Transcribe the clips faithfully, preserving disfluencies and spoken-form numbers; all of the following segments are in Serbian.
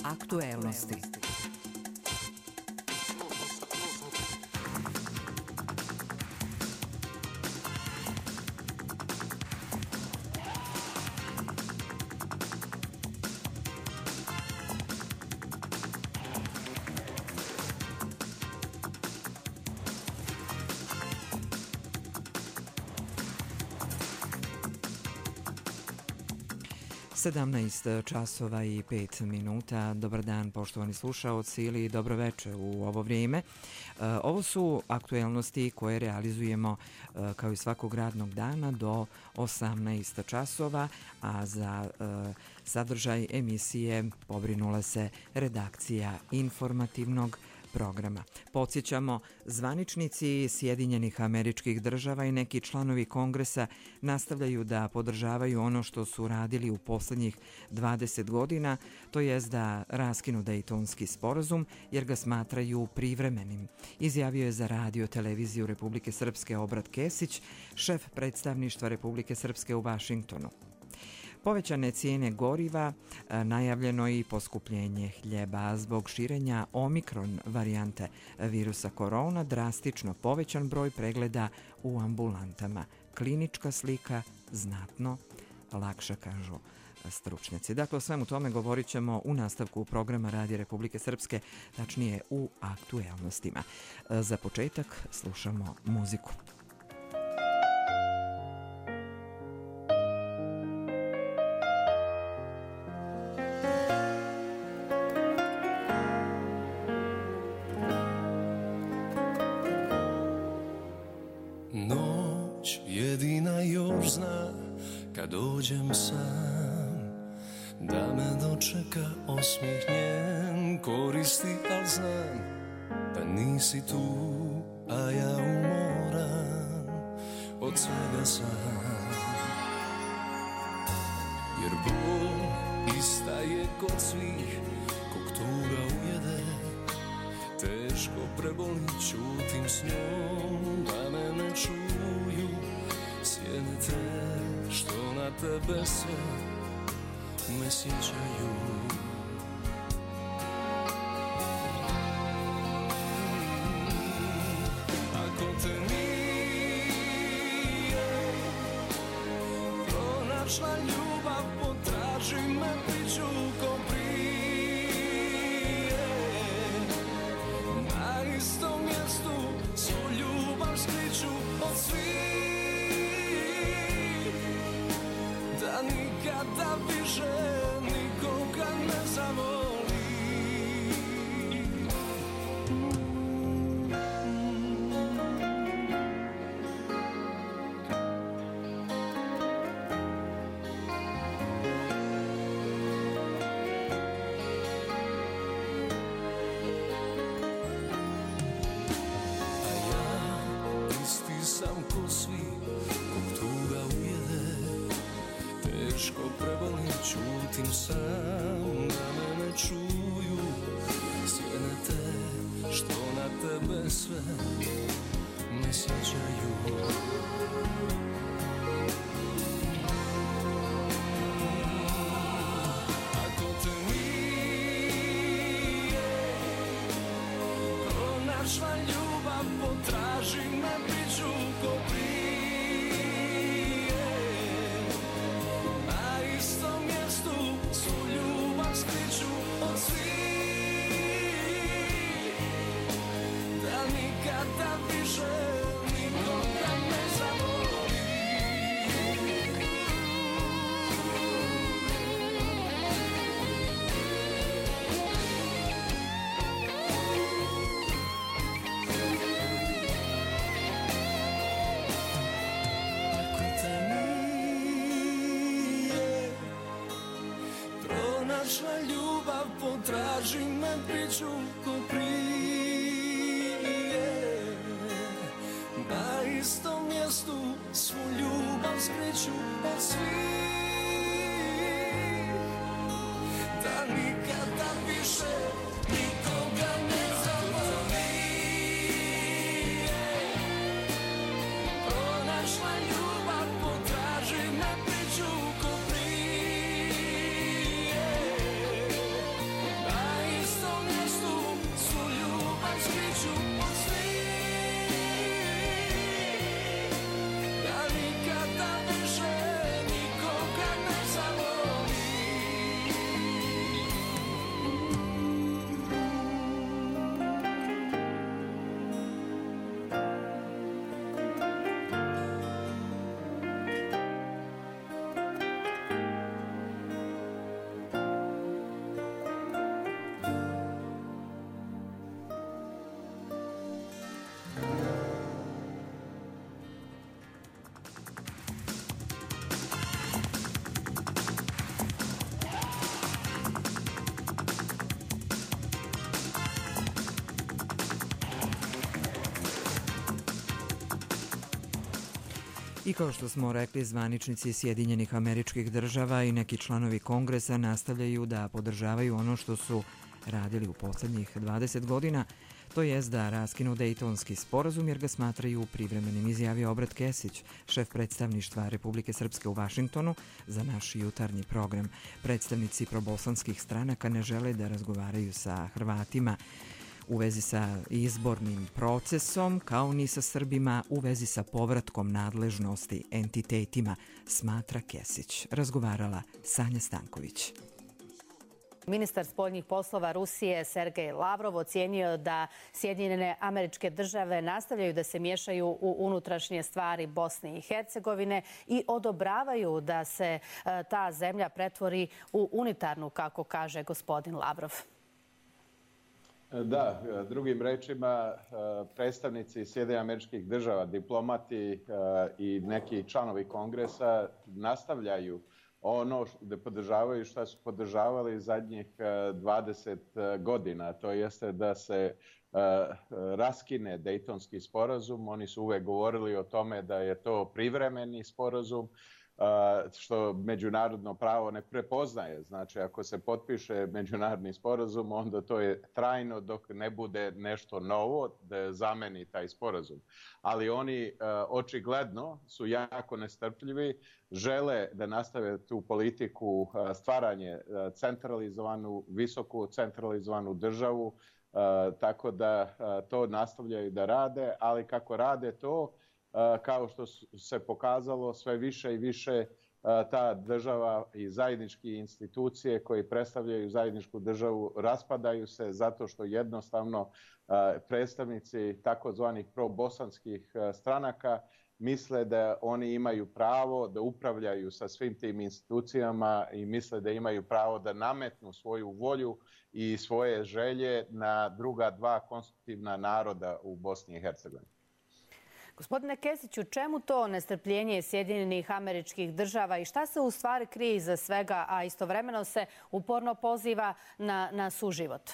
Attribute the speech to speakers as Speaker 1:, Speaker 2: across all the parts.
Speaker 1: Aktuelnosti. sedamnaest časova i pet minuta. Dobar dan, poštovani slušaoci, ili dobro veče u ovo vrijeme. Ovo su aktuelnosti koje realizujemo kao i svakog radnog dana do osamnaest časova, a za sadržaj emisije pobrinula se redakcija informativnog programa. Podsjećamo, zvaničnici Sjedinjenih Američkih Država i neki članovi Kongresa nastavljaju da podržavaju ono što su radili u posljednjih dvadeset godina, to jest da raskinu Dejtonski sporazum jer ga smatraju privremenim, izjavio je za radio televiziju Republike Srpske Obrat Kesić, šef predstavništva Republike Srpske u Vašingtonu. Povećane cijene goriva, najavljeno i poskupljenje hljeba zbog širenja omikron varijante virusa korona, drastično povećan broj pregleda u ambulantama. Klinička slika znatno lakša, kažu stručnjaci. Dakle, o svemu tome govorit ćemo u nastavku programa Radija Republike Srpske, tačnije u aktuelnostima. Za početak slušamo muziku.
Speaker 2: Jedina još zna kad dođem sam da me dočeka osmijeh njen koristi, al znam da nisi tu, a ja umoran od svega sam. Jer bol ista je kod svih kog tuga ujede, teško prebolim, čutim s njom da me ne čuju sjene te što na tebe sve me sjećaju. Ako te nije pronašla ljubav, potraži me, piću ko prije. Na istom mjestu svu ljubav skriću od svih, da nikada više nikoga ne zavoli. Čutim sam da me ne čuju sjene te što na tebe sve me sjećaju. Ako te nije pronašla ljubav, potraži me, piću ko prije. Od svih, da nikada više nikoga ne zavoli. Ako te nije pronašla ljubav, potraži me, piću ko prije. Na istom mjestu svu ljubav skriću od svih, da nikada više nikoga ne zavoli. Pronašla ljubav, potraži me, piću ko prije. Na
Speaker 1: I kao što smo rekli, zvaničnici Sjedinjenih Američkih Država i neki članovi Kongresa nastavljaju da podržavaju ono što su radili u poslednjih dvadeset godina, to jest da raskinu Dejtonski sporazum jer ga smatraju privremenim, izjavio Obrat Kesić, šef predstavništva Republike Srpske u Vašingtonu za naš jutarnji program. Predstavnici probosanskih stranaka ne žele da razgovaraju sa Hrvatima u vezi sa izbornim procesom, kao ni sa Srbima u vezi sa povratkom nadležnosti entitetima, smatra Kesić. Razgovarala Sanja Stanković.
Speaker 3: Ministar spoljnih poslova Rusije Sergej Lavrov ocijenio da Sjedinjene Američke Države nastavljaju da se miješaju u unutrašnje stvari Bosne i Hercegovine i odobravaju da se ta zemlja pretvori u unitarnu, kako kaže gospodin Lavrov.
Speaker 4: Da, drugim rečima, predstavnici Sjedinjenih Američkih Država, diplomati i neki članovi Kongresa nastavljaju ono da podržavaju što su podržavali zadnjih dvadeset godina. To jeste da se raskine Dejtonski sporazum. Oni su uvek govorili o tome da je to privremeni sporazum, što međunarodno pravo ne prepoznaje. Znači, ako se potpiše međunarodni sporazum, onda to je trajno dok ne bude nešto novo da zameni taj sporazum. Ali oni očigledno su jako nestrpljivi, žele da nastave tu politiku stvaranje centralizovanu, visoko centralizovanu državu, tako da to nastavljaju da rade, ali kako rade to, kao što se pokazalo, sve više i više ta država i zajedničke institucije koji predstavljaju zajedničku državu raspadaju se zato što jednostavno predstavnici takozvanih probosanskih stranaka misle da oni imaju pravo da upravljaju sa svim tim institucijama i misle da imaju pravo da nametnu svoju volju i svoje želje na druga dva konstitutivna naroda u Bosni i Hercegovini.
Speaker 3: Gospodine Kesiću, čemu to nestrpljenje Sjedinjenih Američkih Država i šta se u stvari krije iza svega, a istovremeno se uporno poziva na, na suživot?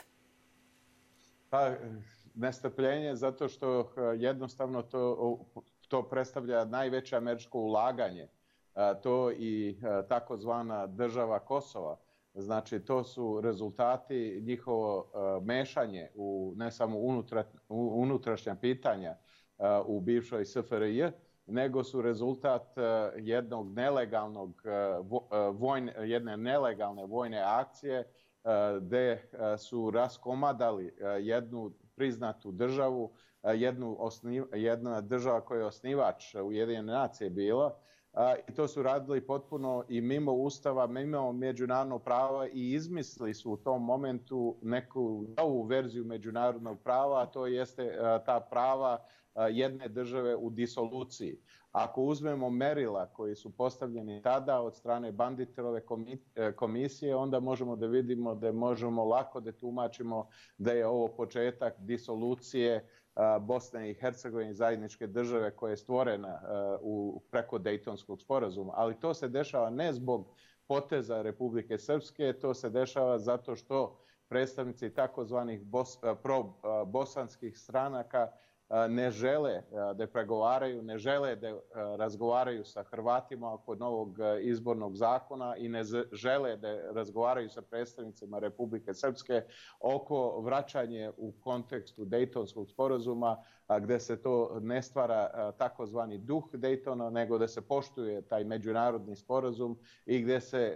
Speaker 4: Pa, nestrpljenje zato što jednostavno to, to predstavlja najveće američko ulaganje. To i takozvana država Kosova. Znači, to su rezultati, njihovo mešanje u ne samo unutra, unutrašnja pitanja u bivšoj S F R J, nego su rezultat jednog nelegalnog vojne, jedne nelegalne vojne akcije gde su raskomadali jednu priznatu državu, jednu osniv, jedna država koja je osnivač Ujedinjene nacije bila, i to su radili potpuno i mimo Ustava, mimo međunarodnog prava i izmislili su u tom momentu neku novu verziju međunarodnog prava, a to jeste ta prava jedne države u disoluciji. Ako uzmemo merila koji su postavljeni tada od strane Banditerove komisije, onda možemo da vidimo da možemo lako da tumačimo da je ovo početak disolucije Bosne i Hercegovine, zajedničke države koja je stvorena u, preko Dejtonskog sporazuma. Ali to se dešava ne zbog poteza Republike Srpske, to se dešava zato što predstavnici takozvanih bos, pro-bosanskih stranaka ne žele da pregovaraju, ne žele da razgovaraju sa Hrvatima oko novog izbornog zakona i ne žele da razgovaraju sa predstavnicima Republike Srpske oko vraćanje u kontekstu Dejtonskog sporazuma, gde se to ne stvara takozvani duh Dejtona, nego da se poštuje taj međunarodni sporazum i gde se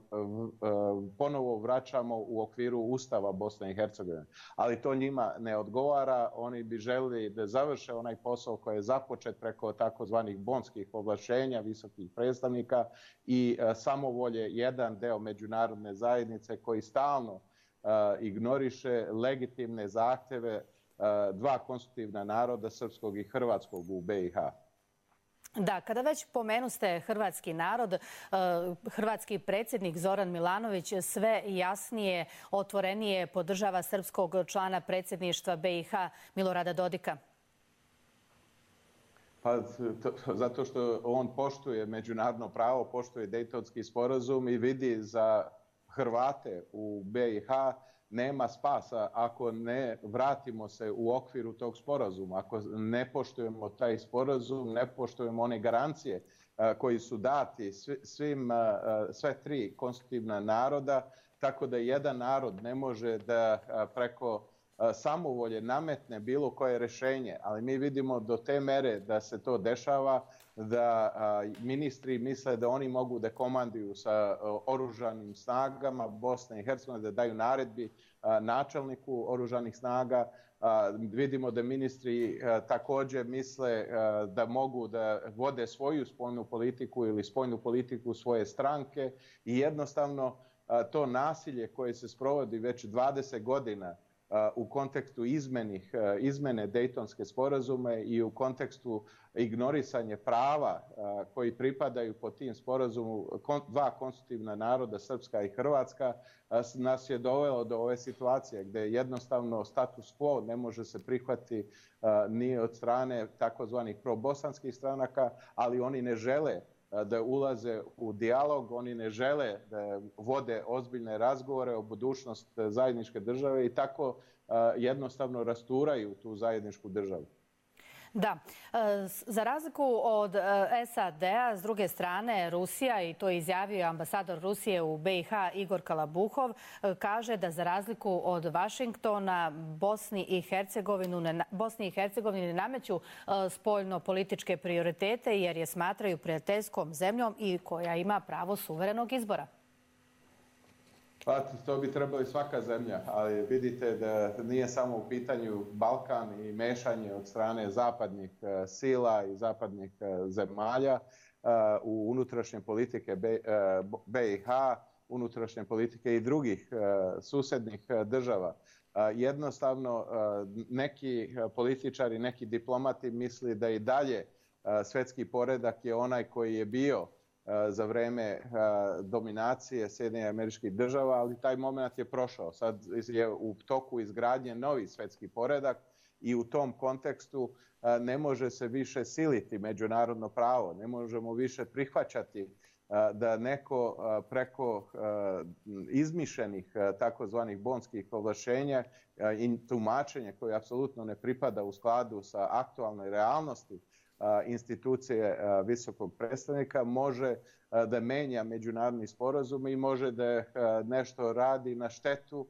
Speaker 4: ponovo vraćamo u okviru Ustava Bosne i Hercegovine. Ali to njima ne odgovara, oni bi želeli da završe onaj posao koji je započet preko takozvanih bonskih ovlašćenja visokih predstavnika i samovolje jedan deo međunarodne zajednice koji stalno ignoriše legitimne zahteve dva konstitutivna naroda, srpskog i hrvatskog u B i H.
Speaker 3: Da, kada već pomenuste hrvatski narod, hrvatski predsjednik Zoran Milanović sve jasnije, otvorenije podržava srpskog člana predsjedništva B i H Milorada Dodika.
Speaker 4: Pa, to, zato što on poštuje međunarodno pravo, poštuje Dejtonski sporazum i vidi za Hrvate u B i H nema spasa ako ne vratimo se u okviru tog sporazuma, ako ne poštujemo taj sporazum, ne poštujemo one garancije koji su dati svim, sve tri konstitutivna naroda, tako da jedan narod ne može da preko samovolje nametne bilo koje rešenje, ali mi vidimo do te mere da se to dešava, da ministri misle da oni mogu da komanduju sa oružanim snagama Bosne i Hercegovine, da daju naredbi načelniku oružanih snaga. Vidimo da ministri također misle da mogu da vode svoju spoljnu politiku ili spoljnu politiku svoje stranke i jednostavno to nasilje koje se sprovodi već dvadeset godina u kontekstu izmenih, izmene Dejtonske sporazume i u kontekstu ignorisanja prava koji pripadaju po tim sporazumu dva konstitutivna naroda, Srpska i Hrvatska, nas je dovelo do ove situacije gdje jednostavno status quo ne može se prihvatiti ni od strane takozvanih probosanskih stranaka, ali oni ne žele da ulaze u dijalog, oni ne žele da vode ozbiljne razgovore o budućnost zajedničke države i tako jednostavno rasturaju tu zajedničku državu.
Speaker 3: Da. Za razliku od S A D-a, s druge strane, Rusija, i to je izjavio ambasador Rusije u B i H Igor Kalabuhov, kaže da za razliku od Vašingtona Bosni i Bosni i Hercegovini ne nameću spoljno-političke prioritete jer je smatraju prijateljskom zemljom i koja ima pravo suverenog izbora.
Speaker 4: Pa, to bi trebalo i svaka zemlja, ali vidite da nije samo u pitanju Balkan i mešanje od strane zapadnih sila i zapadnih zemalja u unutrašnje politike B i H, unutrašnje politike i drugih susednih država. Jednostavno, neki političari, neki diplomati misli da i dalje svetski poredak je onaj koji je bio za vreme dominacije Sjedinjenih Američkih Država, ali taj moment je prošao. Sad je u toku izgradnje novi svetski poredak i u tom kontekstu ne može se više siliti međunarodno pravo, ne možemo više prihvaćati da neko preko izmišljenih takozvanih bonskih ovlašćenja i tumačenja koje apsolutno ne pripada u skladu sa aktualnoj realnosti institucije visokog predstavnika može da menja međunarodni sporazum i može da nešto radi na štetu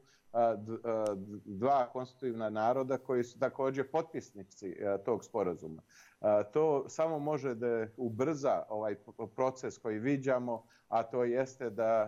Speaker 4: dva konstitutivna naroda koji su također potpisnici tog sporazuma. To samo može da ubrza ovaj proces koji viđamo, a to jeste da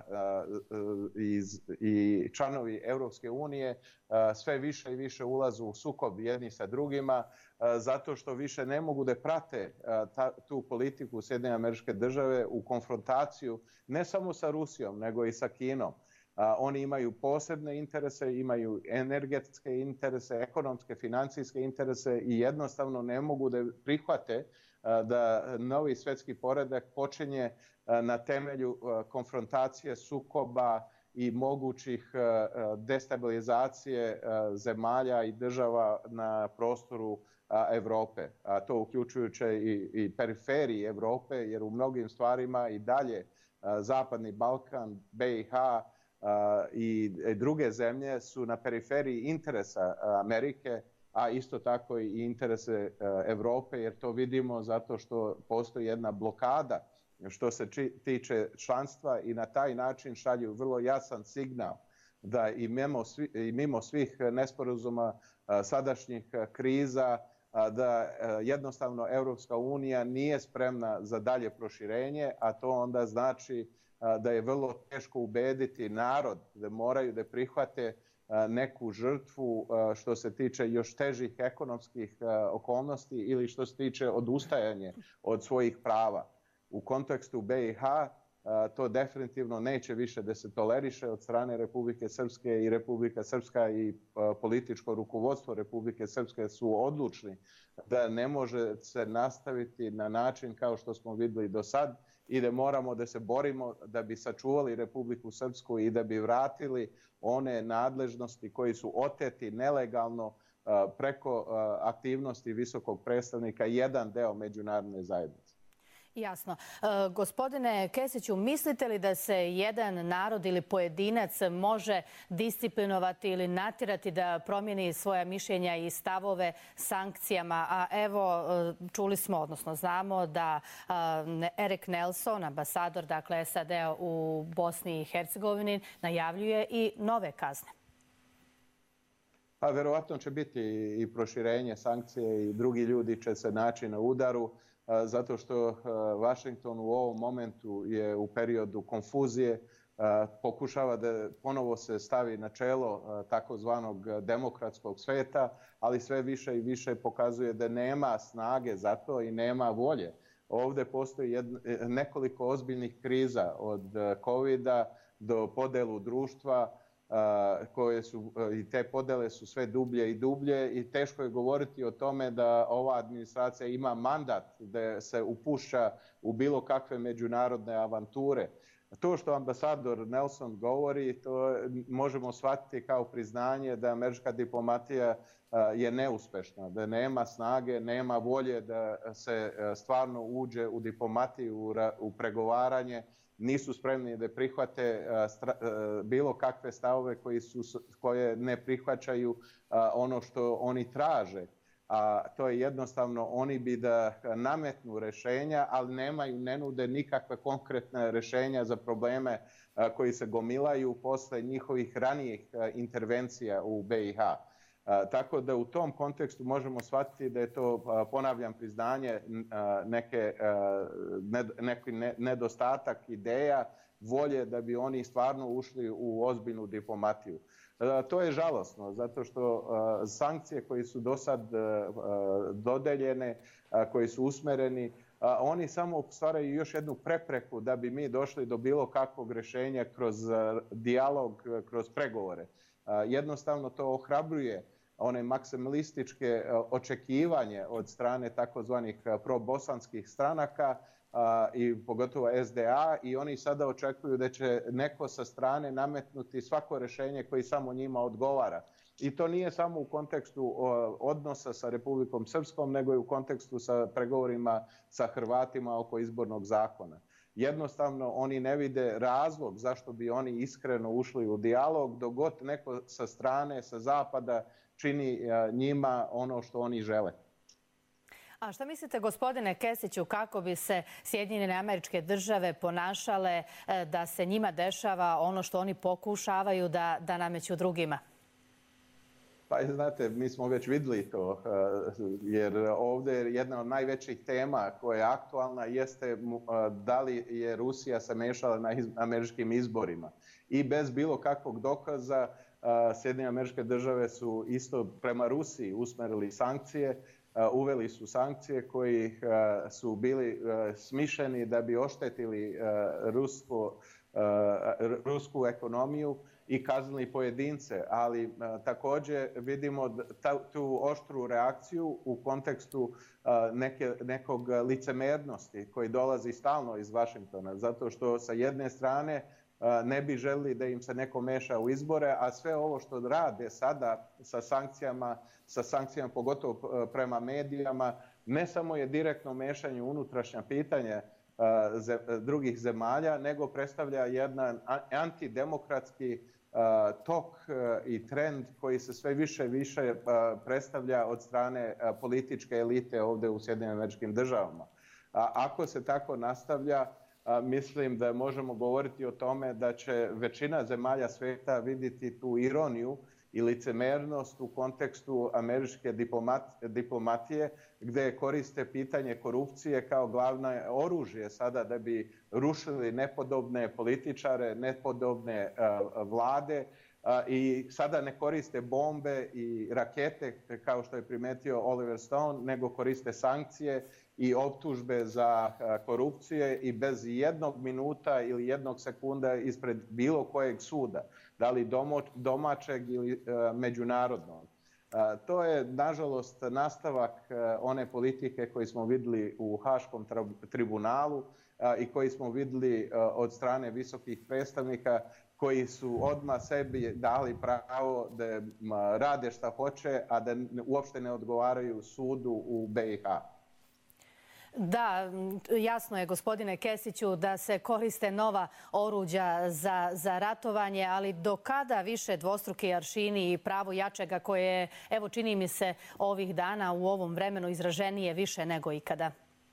Speaker 4: i članovi Europske unije sve više i više ulazu u sukob jedni sa drugima, zato što više ne mogu da prate tu politiku Sjedinjenih Američke Države u konfrontaciju ne samo sa Rusijom, nego i sa Kinom. Oni imaju posebne interese, imaju energetske interese, ekonomske, financijske interese i jednostavno ne mogu da prihvate da novi svetski poredak počinje na temelju konfrontacije, sukoba i mogućih destabilizacije zemalja i država na prostoru Evrope. A to uključujuće i, i periferiji Evrope, jer u mnogim stvarima i dalje Zapadni Balkan, B i H i druge zemlje su na periferiji interesa Amerike, a isto tako i interese Evrope, jer to vidimo zato što postoji jedna blokada što se tiče članstva i na taj način šalju vrlo jasan signal da i mimo, svi, i mimo svih nesporazuma sadašnjih kriza, da jednostavno Europska unija nije spremna za dalje proširenje, a to onda znači da je vrlo teško ubediti narod da moraju da prihvate neku žrtvu što se tiče još težih ekonomskih okolnosti ili što se tiče odustajanja od svojih prava. U kontekstu B i H to definitivno neće više da se toleriše od strane Republike Srpske i Republika Srpska i političko rukovodstvo Republike Srpske su odlučni da ne može se nastaviti na način kao što smo videli do sad i da moramo da se borimo da bi sačuvali Republiku Srpsku i da bi vratili one nadležnosti koji su oteti nelegalno preko aktivnosti visokog predstavnika jedan deo međunarodne zajednice.
Speaker 3: Jasno. E, gospodine Kesiću, mislite li da se jedan narod ili pojedinac može disciplinovati ili natjerati da promijeni svoja mišljenja i stavove sankcijama? A evo, čuli smo, odnosno znamo da Erik Nelson, ambasador dakle, S A D-a u Bosni i Hercegovini, najavljuje i nove kazne.
Speaker 4: Pa verovatno će biti i proširenje sankcije i drugi ljudi će se naći na udaru, zato što Washington u ovom momentu je u periodu konfuzije, pokušava da ponovo se stavi na čelo takozvanog demokratskog sveta, ali sve više i više pokazuje da nema snage za to i nema volje. Ovdje postoji jedno, nekoliko ozbiljnih kriza od kovida do podelu društva, koje su, i te podele su sve dublje i dublje i teško je govoriti o tome da ova administracija ima mandat da se upušća u bilo kakve međunarodne avanture. To što ambasador Nelson govori, to možemo shvatiti kao priznanje da američka diplomatija je neuspešna, da nema snage, nema volje da se stvarno uđe u diplomatiju, u pregovaranje, nisu spremni da prihvate bilo kakve stavove koji su, koje ne prihvaćaju ono što oni traže. A to je jednostavno, oni bi da nametnu rešenja, ali nemaju, ne nude nikakve konkretne rešenja za probleme koji se gomilaju posle njihovih ranijih intervencija u B i H. Tako da u tom kontekstu možemo shvatiti da je to, ponavljam, priznanje neke, neki nedostatak ideja, volje da bi oni stvarno ušli u ozbiljnu diplomatiju. To je žalosno, zato što sankcije koje su do sad dodeljene, koji su usmereni, oni samo stvaraju još jednu prepreku da bi mi došli do bilo kakvog rešenja kroz dijalog, kroz pregovore. Jednostavno to ohrabruje one maksimalističke očekivanje od strane takozvanih probosanskih stranaka i pogotovo S D A i oni sada očekuju da će neko sa strane nametnuti svako rešenje koji samo njima odgovara. I to nije samo u kontekstu odnosa sa Republikom Srpskom, nego i u kontekstu sa pregovorima sa Hrvatima oko izbornog zakona. Jednostavno, oni ne vide razlog zašto bi oni iskreno ušli u dijalog, dok god neko sa strane, sa zapada, čini njima ono što oni žele.
Speaker 3: A šta mislite, gospodine Kesiću, kako bi se Sjedinjene Američke Države ponašale da se njima dešava ono što oni pokušavaju da, da nameću drugima?
Speaker 4: Pa znate, mi smo već vidjeli to, jer ovdje je jedna od najvećih tema koja je aktualna jeste da li je Rusija se mešala na američkim izborima. I bez bilo kakvog dokaza Sjedinjene Američke Države su isto prema Rusiji usmerili sankcije, uveli su sankcije koji su bili smišljeni da bi oštetili rusko, rusku ekonomiju i kaznili pojedince, ali također vidimo tu oštru reakciju u kontekstu neke, nekog licemernosti koji dolazi stalno iz Vašingtona, zato što sa jedne strane ne bi želili da im se neko meša u izbore, a sve ovo što rade sada sa sankcijama, sa sankcijama pogotovo prema medijama, ne samo je direktno mešanje u unutrašnja pitanja drugih zemalja, nego predstavlja jedan antidemokratski tok i trend koji se sve više i više predstavlja od strane političke elite ovdje u Sjedinjenim Američkim Državama. Ako se tako nastavlja, mislim da možemo govoriti o tome da će većina zemalja svijeta vidjeti tu ironiju i licemernost u kontekstu američke diplomatije, gdje koriste pitanje korupcije kao glavno oružje sada da bi rušili nepodobne političare, nepodobne vlade i sada ne koriste bombe i rakete kao što je primetio Oliver Stone, nego koriste sankcije i optužbe za korupcije i bez jednog minuta ili jednog sekunda ispred bilo kojeg suda, da li domaćeg ili međunarodnog. To je, nažalost, nastavak one politike koji smo vidjeli u Haškom tribunalu i koji smo vidjeli od strane visokih predstavnika koji su odmah sebi dali pravo da rade šta hoće, a da uopšte ne odgovaraju sudu u B i H.
Speaker 3: Da, jasno je, gospodine Kesiću, da se koriste nova oruđa za, za ratovanje, ali do kada više dvostruki aršini i pravo jačega koje, evo čini mi se ovih dana u ovom vremenu izraženije više nego ikada?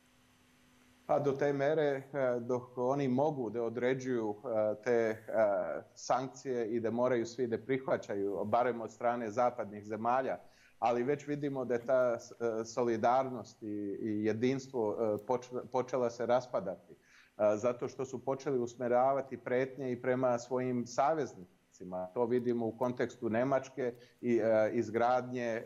Speaker 4: Pa do te mere dok oni mogu da određuju te sankcije i da moraju svi da prihvaćaju, barem od strane zapadnih zemalja, ali već vidimo da je ta solidarnost i jedinstvo počela se raspadati, zato što su počeli usmeravati pretnje i prema svojim saveznicima. To vidimo u kontekstu Nemačke i izgradnje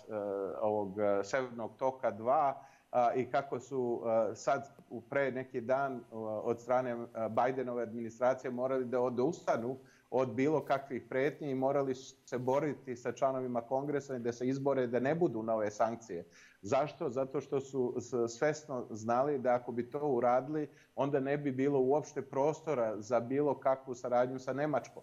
Speaker 4: ovog Severnog toka dva, i kako su sad pre neki dan od strane Bajdenove administracije morali da odustanu od bilo kakvih pretnji i morali se boriti sa članovima kongresa i da se izbore da ne budu nove sankcije. Zašto? Zato što su svesno znali da ako bi to uradili, onda ne bi bilo uopšte prostora za bilo kakvu saradnju sa Nemačkom.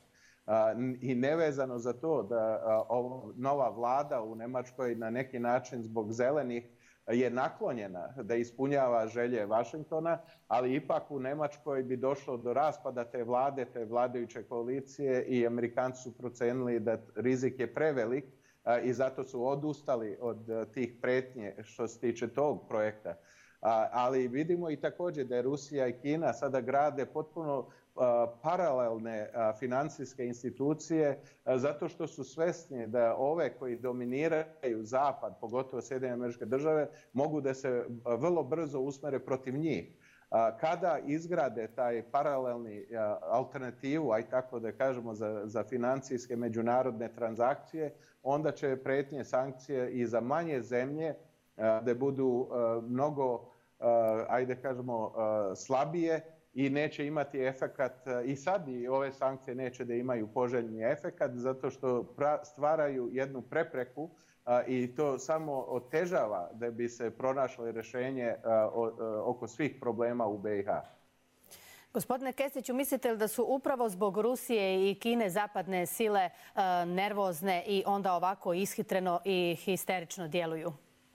Speaker 4: I nevezano za to da nova vlada u Nemačkoj na neki način zbog zelenih je naklonjena da ispunjava želje Vašingtona, ali ipak u Nemačkoj bi došlo do raspada te vlade, te vladajuće koalicije i Amerikanci su procenili da rizik je prevelik i zato su odustali od tih pretnje što se tiče tog projekta. Ali vidimo i također da je Rusija i Kina sada grade potpuno paralelne finansijske institucije zato što su svesni da ove koji dominiraju Zapad, pogotovo Sjedinjene Američke Države, mogu da se vrlo brzo usmere protiv njih. Kada izgrade taj paralelni alternativu, aj tako da kažemo, za, za financijske međunarodne transakcije, onda će pretnje sankcije i za manje zemlje da budu mnogo, ajde kažemo, slabije i neće imati efekat, i sad i ove sankcije neće da imaju poželjni efekat, zato što stvaraju jednu prepreku i to samo otežava da bi se pronašlo rješenje oko svih problema u be i ha.
Speaker 3: Gospodine Kesiću, mislite li da su upravo zbog Rusije i Kine zapadne sile nervozne i onda ovako ishitreno i histerično djeluju?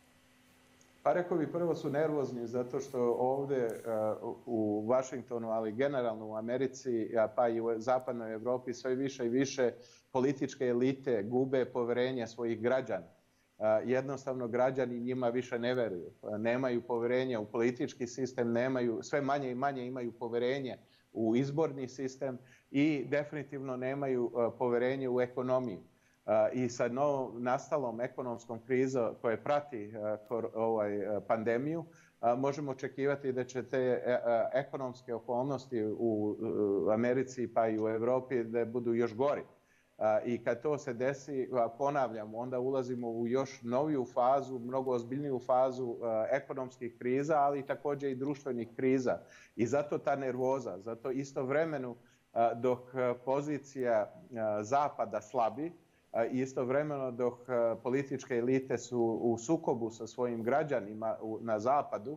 Speaker 4: Pa rekao bi, prvo su nervozni zato što ovdje u Vašingtonu, ali generalno u Americi, pa i u zapadnoj Evropi sve više i više političke elite gube poverenje svojih građana. Jednostavno građani njima više ne veruju. Nemaju poverenja u politički sistem, nemaju, sve manje i manje imaju poverenje u izborni sistem i definitivno nemaju poverenje u ekonomiju. I sa novom nastalom ekonomskom krizom koja prati ovaj pandemiju, možemo očekivati da će te ekonomske okolnosti u Americi pa i u Evropi da budu još gori. I kad to se desi, ponavljam, onda ulazimo u još noviju fazu, mnogo ozbiljniju fazu ekonomskih kriza, ali također i društvenih kriza. I zato ta nervoza, zato istovremeno dok pozicija Zapada slabi, istovremeno dok političke elite su u sukobu sa svojim građanima na Zapadu,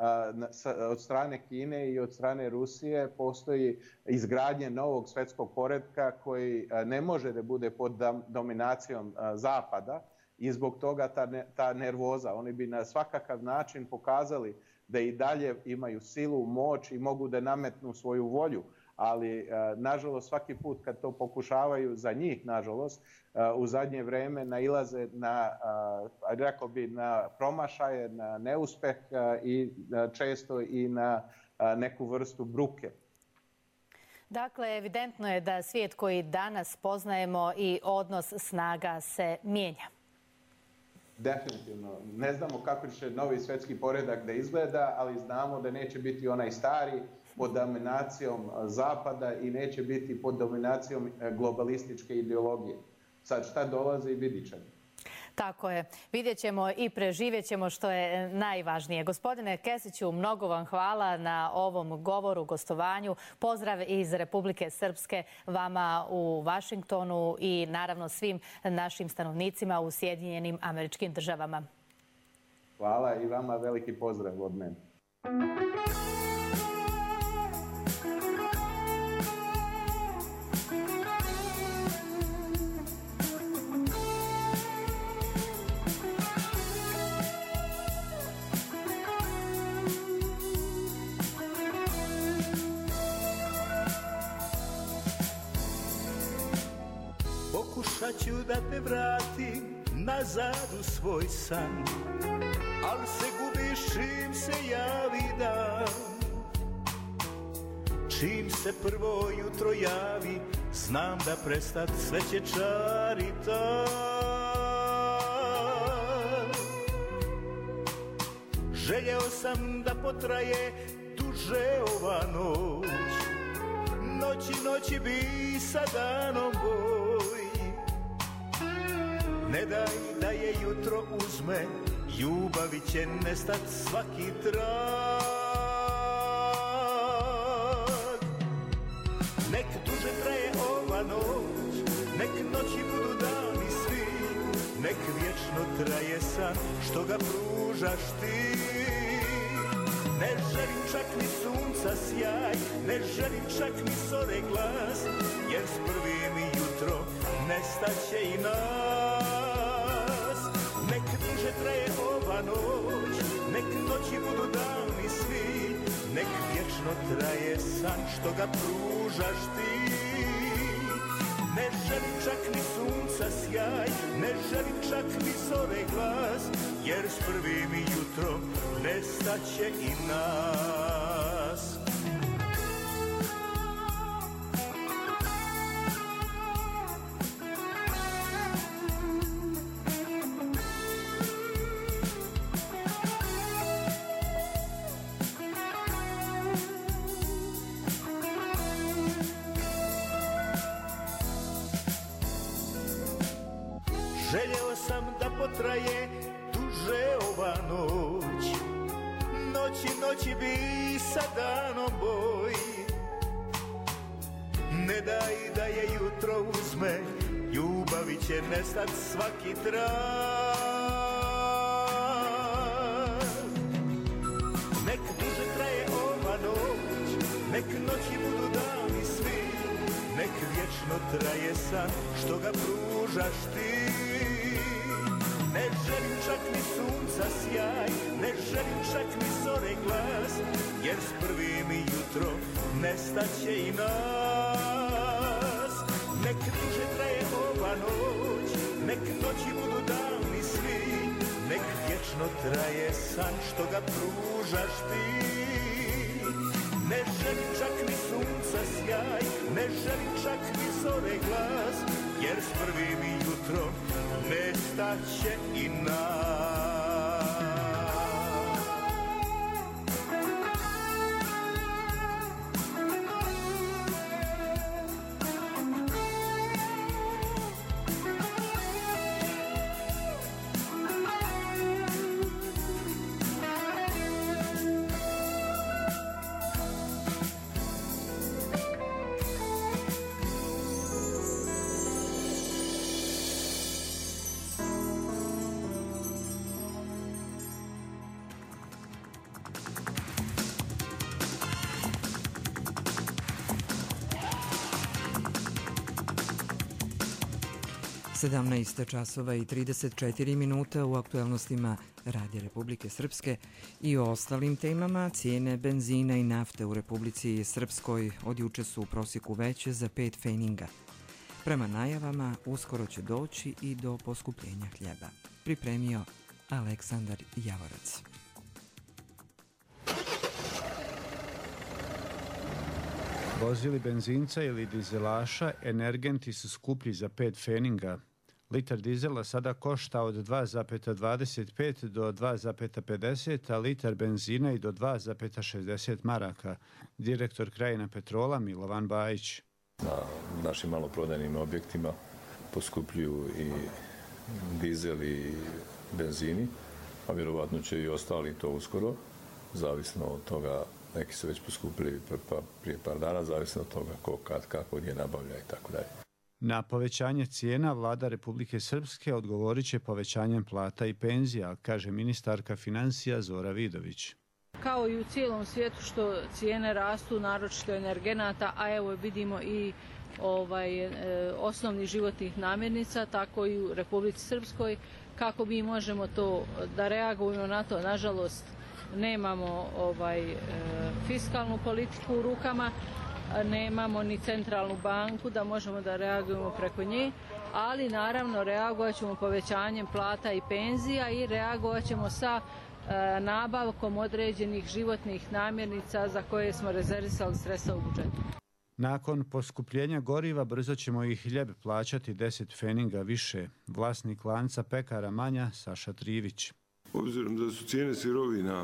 Speaker 4: od strane Kine i od strane Rusije postoji izgradnje novog svjetskog poretka koji ne može da bude pod dominacijom Zapada i zbog toga ta, ta nervoza. Oni bi na svakakav način pokazali da i dalje imaju silu, moć i mogu da nametnu svoju volju. Ali, nažalost, svaki put kad to pokušavaju za njih, nažalost, u zadnje vrijeme nailaze na, rekao bi, na promašaje, na neuspeh i često i na neku vrstu bruke.
Speaker 3: Dakle, evidentno je da svijet koji danas poznajemo i odnos snaga se mijenja.
Speaker 4: Definitivno. Ne znamo kako će novi svjetski poredak da izgleda, ali znamo da neće biti onaj stari pod dominacijom Zapada i neće biti pod dominacijom globalističke ideologije. Sad šta dolazi, vidit ćemo.
Speaker 3: Tako je. Vidjet ćemo i preživjet ćemo, što je najvažnije. Gospodine Kesiću, mnogo vam hvala na ovom govoru, gostovanju. Pozdrav iz Republike Srpske vama u Vašingtonu i naravno svim našim stanovnicima u Sjedinjenim Američkim Državama.
Speaker 4: Hvala i vama veliki pozdrav od mene.
Speaker 5: ću da te vratim nazad u svoj san, al se gubiš čim se javi dan. Čim se prvo jutro javi, znam da prestat sve će čari tad. Željeo sam da potraje duže ova noć, noći noći bi sa danom boj. Ne daj da je jutro uzme, ljubavi će nestat svaki trag. Nek duže traje ova noć, nek noći budu dani svi, nek vječno traje san što ga pružaš ti. Ne želim čak ni sunca sjaj, ne želim čak ni zore glas, jer s prvim jutrom nestaće i nas. Nek duže traje ova noć, nek noći budu dani svi, nek vječno traje san što ga pružaš ti. Ne želim čak ni sunca sjaj, ne želim čak ni zore glas, jer s prvim jutrom nestaće i nas. Željeo sam da potraje duže ova noć, noći noći bi sa danom boj. Ne daj da je jutro uzme, ljubavi će nestat svaki trag. Nek duže traje ova noć, nek noći budu dani svi, nek vječno traje san što ga pružaš ti. Ne želim čak ni sunca sjaj, ne želim čak ni zore glas, jer s prvim jutrom nestaće i nas. Nek duže traje ova noć, nek noći budu dani svi, nek vječno traje san što ga pružaš ti. Ne želim čak ni sunca sjaj, ne želim čak ni zore glas, jer s prvim jutrom nestaće i nas.
Speaker 1: sedamnaest časova i trideset četiri minuta u aktuelnostima Radija Republike Srpske i o ostalim temama. Cijene benzina i nafte u Republici Srpskoj od juče su u prosjeku veće za pet feninga. Prema najavama uskoro će doći i do poskupljenja hljeba. Pripremio Aleksandar Javorac.
Speaker 6: Vozili benzinca ili dizelaša energenti su skuplji za pet feninga. Litar dizela sada košta od dva zarez dvadeset pet do dva zarez pedeset, a litar benzina i do dva zarez šezdeset maraka. Direktor Krajina Petrola Milovan Bajić.
Speaker 7: Na našim maloprodajnim objektima poskupljuju i dizel i benzini, a vjerovatno će i ostali to uskoro, zavisno od toga. Neki su već poskupili pa prije par dana, zavisno od toga ko, kad, kako, gdje nabavlja i tako dalje.
Speaker 6: Na povećanje cijena vlada Republike Srpske odgovorit će povećanjem plata i penzija, kaže ministarka financija Zora Vidović.
Speaker 8: Kao i u cijelom svijetu što cijene rastu, naročito energenata, a evo vidimo i ovaj, e, osnovnih životnih namirnica, tako i u Republici Srpskoj. Kako mi možemo to da reagujemo na to? Nažalost, nemamo ovaj, e, fiskalnu politiku u rukama, nemamo ni centralnu banku da možemo da reagujemo preko nje, ali naravno reagovat ćemo povećanjem plata i penzija i reagovat ćemo sa e, nabavkom određenih životnih namirnica za koje smo rezervisali sredstva u budžetu.
Speaker 6: Nakon poskupljenja goriva brzo ćemo i hljeb plaćati deset feninga više. Vlasnik lanca pekara Manja, Saša Trivić.
Speaker 9: Obzirom da su cijene sirovina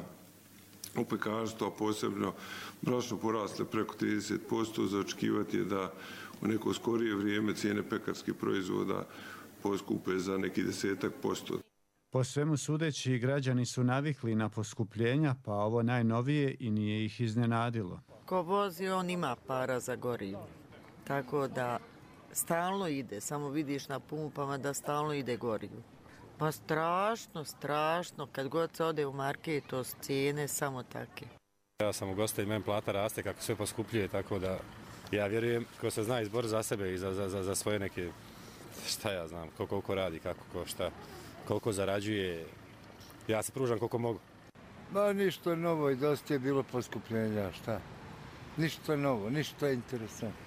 Speaker 9: u pekarstvu, a posebno brašno, porasle preko trideset posto, za očekivati je da u neko skorije vrijeme cijene pekarskih proizvoda poskupe za neki desetak posto.
Speaker 6: Po svemu sudeći, građani su navikli na poskupljenja, pa ovo najnovije i nije ih iznenadilo.
Speaker 10: Ko vozi, on ima para za gorivo. Tako da stalno ide, samo vidiš na pumpama da stalno ide gorivo. Pa strašno, strašno, kad god se ode u market, to su cijene samo take.
Speaker 11: Ja sam u gosta i meni plata raste kako sve poskupljuje, tako da ja vjerujem ko se zna izbor za sebe i za, za, za svoje neke, šta ja znam, ko koliko radi, kako, ko šta, koliko zarađuje. Ja se pružam koliko mogu.
Speaker 12: Ba ništa novo i dosta je bilo poskupljenja, šta? Ništa novo, ništa interesantno.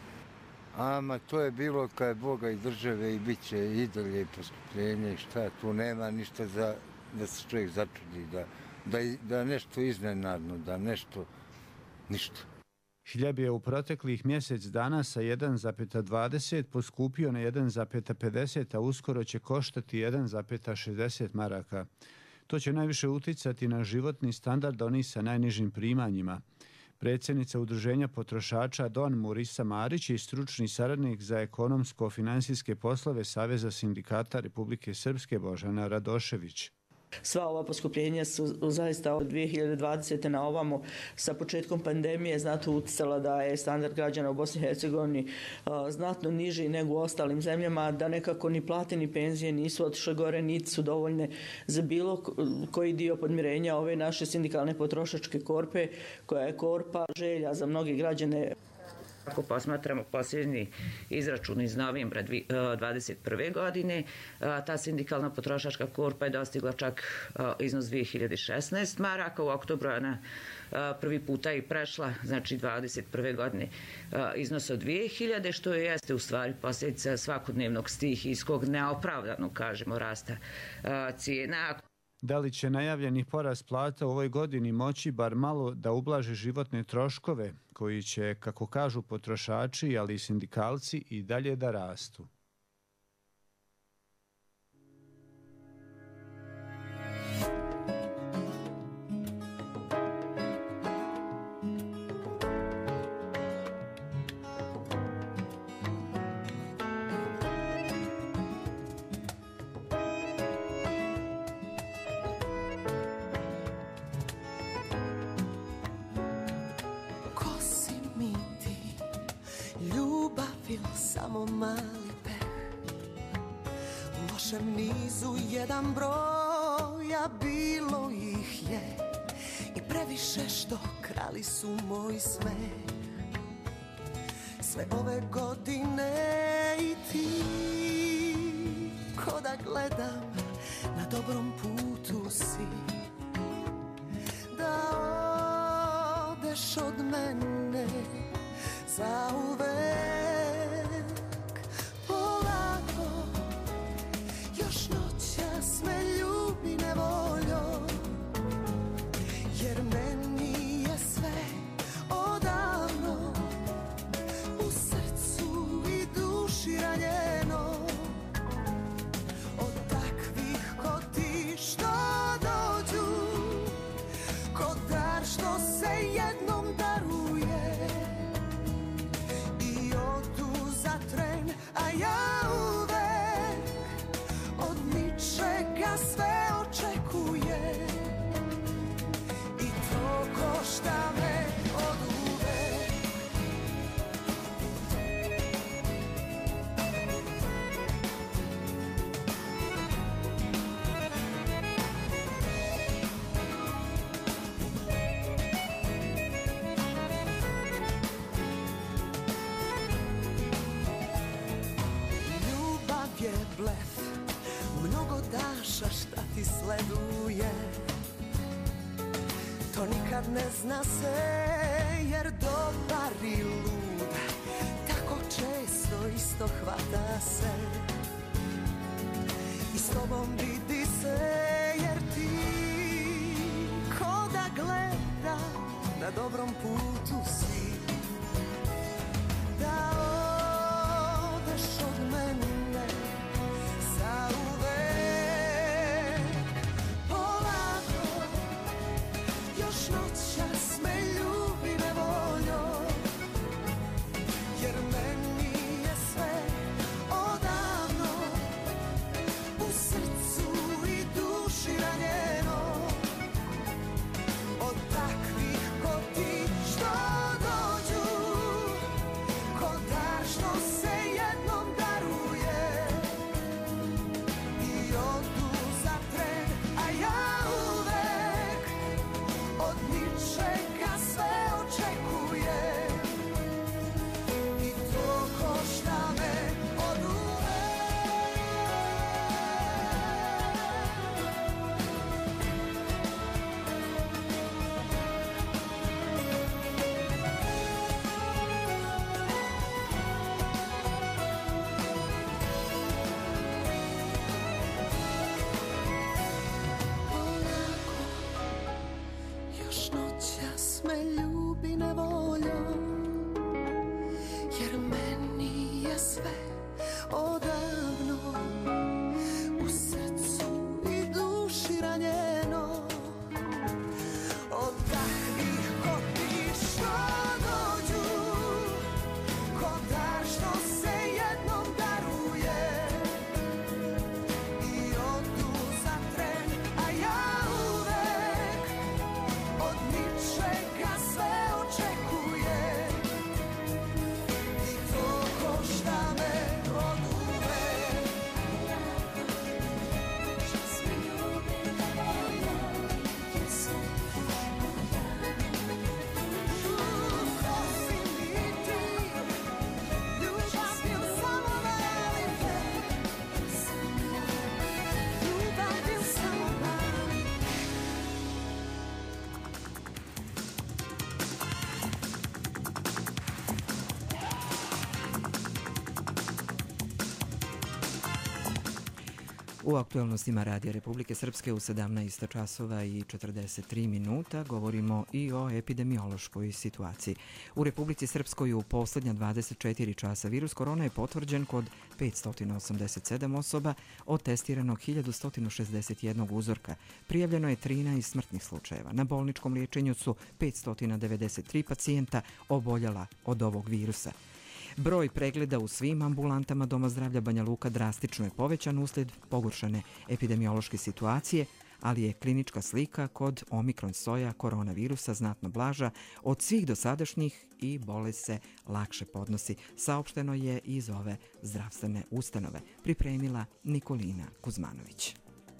Speaker 12: Ama to je bilo kad je Boga i države i bit će i dalje poskupljenje i šta, tu nema ništa za, da se čovjek začudi, da, da, da nešto iznenadno, da nešto, ništa.
Speaker 6: Hljeb je u proteklih mjesec dana sa jedan zarez dvadeset poskupio na jedan zarez pedeset, a uskoro će koštati jedan zarez šezdeset maraka. To će najviše uticati na životni standard onih sa najnižim primanjima. Predsjednica Udruženja potrošača Don Murisa Marić i stručni saradnik za ekonomsko-finansijske poslove Saveza sindikata Republike Srpske Božana Radošević.
Speaker 13: Sva ova poskupljenja su zaista od dvije hiljade dvadesete na ovamo sa početkom pandemije znatno uticala da je standard građana u Bosni i Hercegovini znatno niži nego u ostalim zemljama, da nekako ni plate ni penzije nisu otišle gore, niti su dovoljne za bilo koji dio podmirenja ove naše sindikalne potrošačke korpe, koja je korpa želja za mnogi građane.
Speaker 14: Ako posmatramo posljednji izračun iz novembra dvadeset prve godine, ta sindikalna potrošačka korpa je dostigla čak iznos dvije hiljade šesnaest maraka, u oktobru ona prvi puta i prešla, znači dvadeset prve godine, iznos od dvije hiljade, što je jeste u stvari posljedica svakodnevnog stihijskog, neopravdanog, kažemo, rasta cijena.
Speaker 6: Da li će najavljeni porast plata u ovoj godini moći bar malo da ublaže životne troškove, koji će, kako kažu potrošači, ali i sindikalci, i dalje da rastu?
Speaker 2: Samo mali peh u lošem nizu jedan broj, a bilo ih je i previše što krali su moj smeh. Sve ove godine i ti, ko da gledam na dobrom putu si, da odeš od mene zauvek. Šta ti sleduje, to nikad ne zna se, jer dobar i lud tako često isto hvata se.
Speaker 1: U aktualnostima Radija Republike Srpske u sedamnaest časova i četrdeset tri minuta govorimo i o epidemiološkoj situaciji. U Republici Srpskoj u posljednja dvadeset četiri časa virus korona je potvrđen kod petsto osamdeset sedam osoba od testiranog hiljadu sto šezdeset jedan uzorka. Prijavljeno je trinaest smrtnih slučajeva. Na bolničkom liječenju su petsto devedeset tri pacijenta oboljela od ovog virusa. Broj pregleda u svim ambulantama Doma zdravlja Banja Luka drastično je povećan uslijed pogoršane epidemiološke situacije, ali je klinička slika kod omikron soja koronavirusa znatno blaža od svih dosadašnjih i bolest se lakše podnosi, saopšteno je iz ove zdravstvene ustanove, pripremila Nikolina Kuzmanović.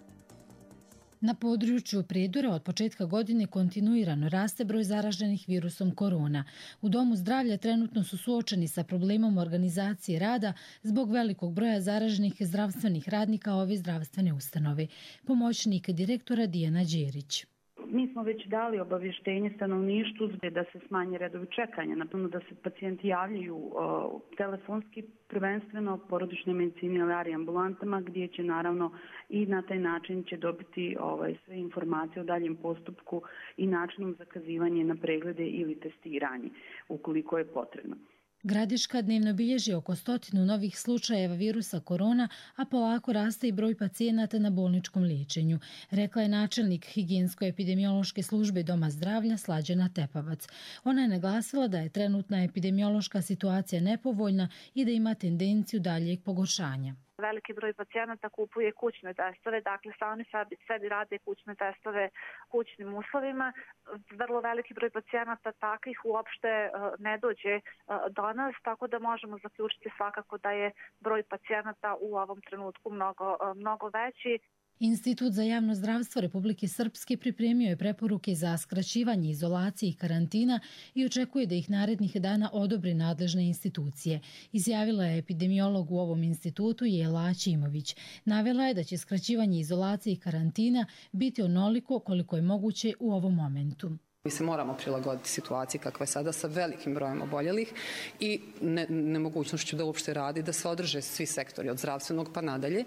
Speaker 15: Na području Prijedora od početka godine kontinuirano raste broj zaraženih virusom korona. U Domu zdravlja trenutno su suočeni sa problemom organizacije rada zbog velikog broja zaraženih zdravstvenih radnika ove zdravstvene ustanove. Pomoćnik direktora Dijana Đerić.
Speaker 16: Mi smo već dali obavještenje stanovništvu da se smanje redovi čekanja, naravno da se pacijenti javljaju uh, telefonski, prvenstveno porodičnoj medicini ali ambulantama, gdje će naravno i na taj način će dobiti ovaj, sve informacije o daljem postupku i načinom zakazivanja na preglede ili testiranje, ukoliko je potrebno.
Speaker 15: Gradiška dnevno bilježi oko stotinu novih slučajeva virusa korona, a polako raste i broj pacijenata na bolničkom liječenju, rekla je načelnik higijensko-epidemiološke službe Doma zdravlja Slađana Tepavac. Ona je naglasila da je trenutna epidemiološka situacija nepovoljna i da ima tendenciju daljeg pogoršanja.
Speaker 17: Veliki broj pacijenata kupuje kućne testove, dakle sami sebi, sebi rade kućne testove kućnim uslovima. Vrlo veliki broj pacijenata takvih uopšte uh, ne dođe uh, do nas, tako da možemo zaključiti svakako da je broj pacijenata u ovom trenutku mnogo, uh, mnogo veći.
Speaker 15: Institut za javno zdravstvo Republike Srpske pripremio je preporuke za skraćivanje izolacije i karantina i očekuje da ih narednih dana odobri nadležne institucije, izjavila je epidemiolog u ovom institutu Jela Ćimović. Navela je da će skraćivanje izolacije i karantina biti onoliko koliko je moguće u ovom momentu.
Speaker 18: Mi se moramo prilagoditi situaciji kakva je sada sa velikim brojem oboljelih i ne, nemogućnošću da uopšte radi, da se održe svi sektori od zdravstvenog pa nadalje.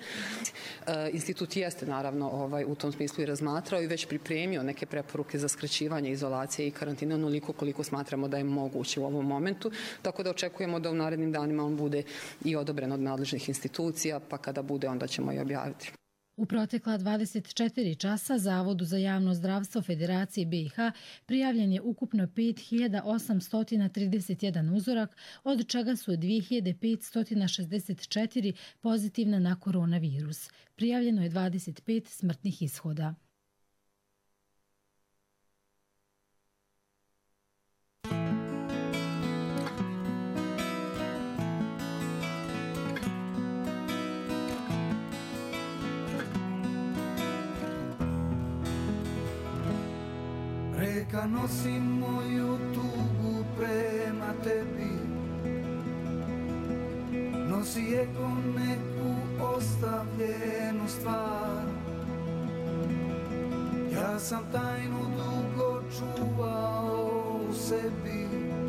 Speaker 18: E, institut jeste naravno ovaj, u tom smislu i razmatrao i već pripremio neke preporuke za skraćivanje izolacije i karantina onoliko koliko smatramo da je moguće u ovom momentu, tako da očekujemo da u narednim danima on bude i odobren od nadležnih institucija, pa kada bude onda ćemo i objaviti.
Speaker 15: U protekla dvadeset četiri časa Zavodu za javno zdravstvo Federacije B i H prijavljen je ukupno pet hiljada osamsto trideset jedan uzorak, od čega su dvije hiljade petsto šezdeset četiri pozitivna na koronavirus. Prijavljeno je dvadeset pet smrtnih ishoda.
Speaker 2: Reka nosi moju tugu prema tebi, nosi je ko neku ostavljenu stvar. Ja sam tajnu dugo čuvao u sebi,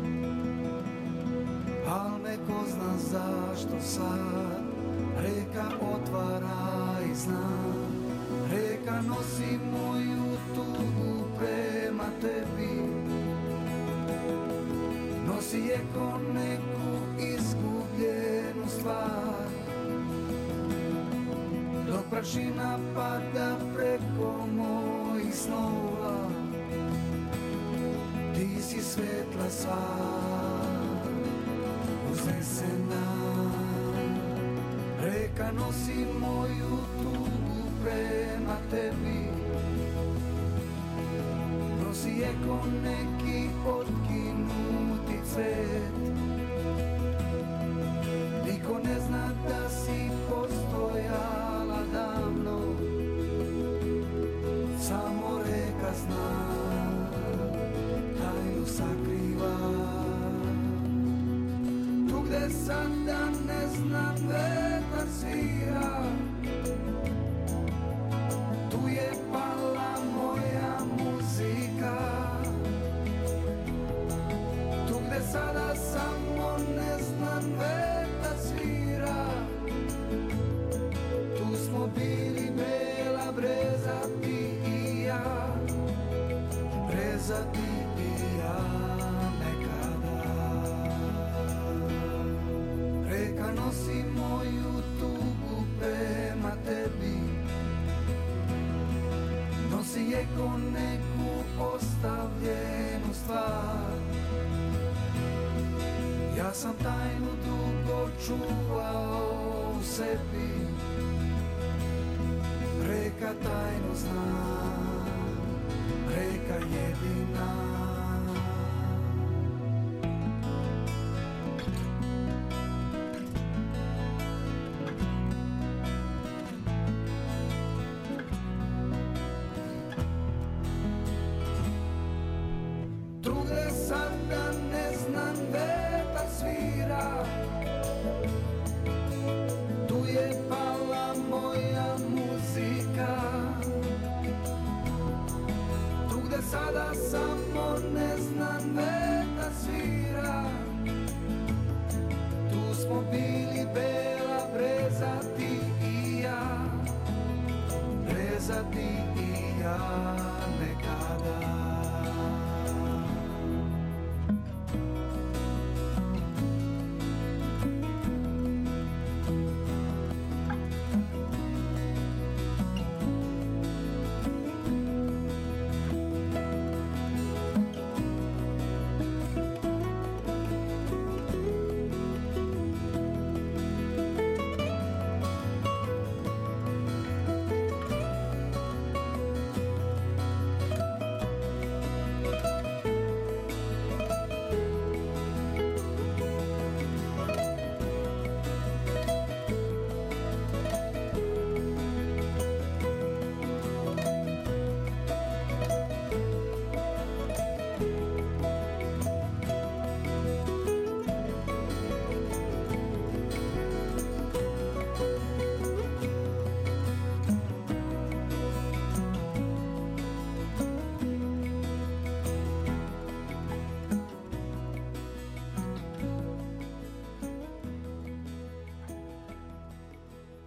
Speaker 2: al me ko zna zašto sad reka otvara i zna. Reka nosi moju tugu prema tebi, nosi je ko neku izgubljenu stvar. Dok prašina pada preko mojih snova, ti si svetla sva uznesena. Reka nosi moju tugu prema tebi, nosi je ko neki otkinuti cvet. Niko ne zna da si postojala davno, samo reka zna, tajnu sakriva. Tu gde sada ne znam vetar svira, tu je pala moja muzika. Tu gde sada samo ne znam vetar svira, tu smo bili moju tugu prema tebi nosi je ko neku ostavljenu stvar. Ja sam tajnu dugo čuvao u sebi, reka tajnu zna, reka jedina.